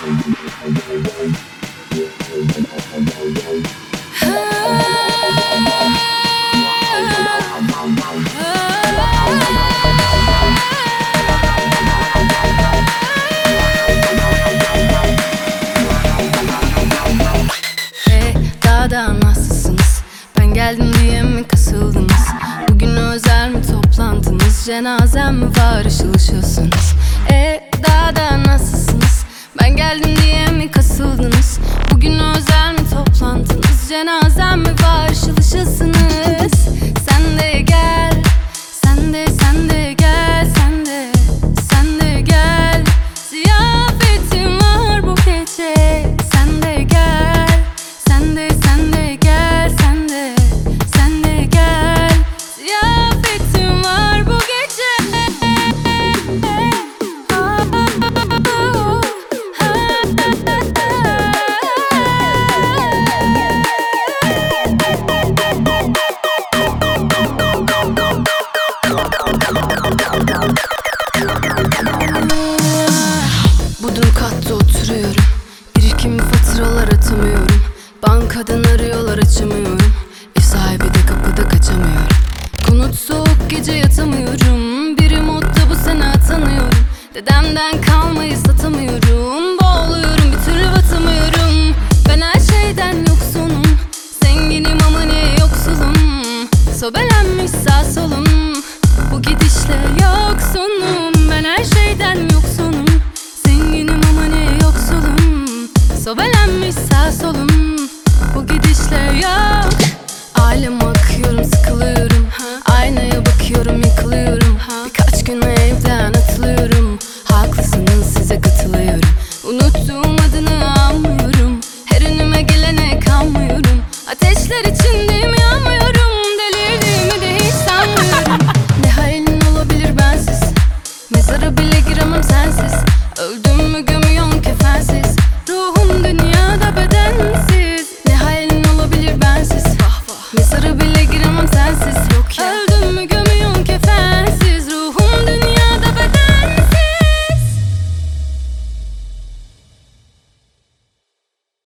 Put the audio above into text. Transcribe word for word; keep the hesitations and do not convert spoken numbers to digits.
Daha nasılsınız? Ben geldim diye mi kasıldınız? Bugün özel mi toplantınız? Cenazem mi var, ışıl ışılsınız? E daha da nasılsınız? Ben geldim diye mi kasıldınız? Bugün özel mi toplantınız? Cenazem mi var, ışıl ışılsınız? Sen de gel, sen de sen de gel, sen de sen de gel. Ziyafetim var bu gece. Sen de gel, sen de sen de gel, sen de sen de gel. Ziyafetim var bu gece. Bodrum katta oturuyorum. Birikim faturalar atamıyorum. Bankadan arıyorlar, açamıyorum. Ev sahibi de kapıda, kaçamıyorum. Konut soğuk, gece yatamıyorum. Biri modda bu sene atanıyorum. Dedemden kalmayı satamıyorum. Boğuluyorum, bir türlü batamıyorum. Ben her şeyden yoksunum. Zenginim ama niye yoksulum? Sobelenmiş sağ solum. Bu gidişle yoksunum. Ben her şeyden yoksunum. Zenginim ama niye yoksulum? Sobelenmiş sağ solum. Bu gidişle yok.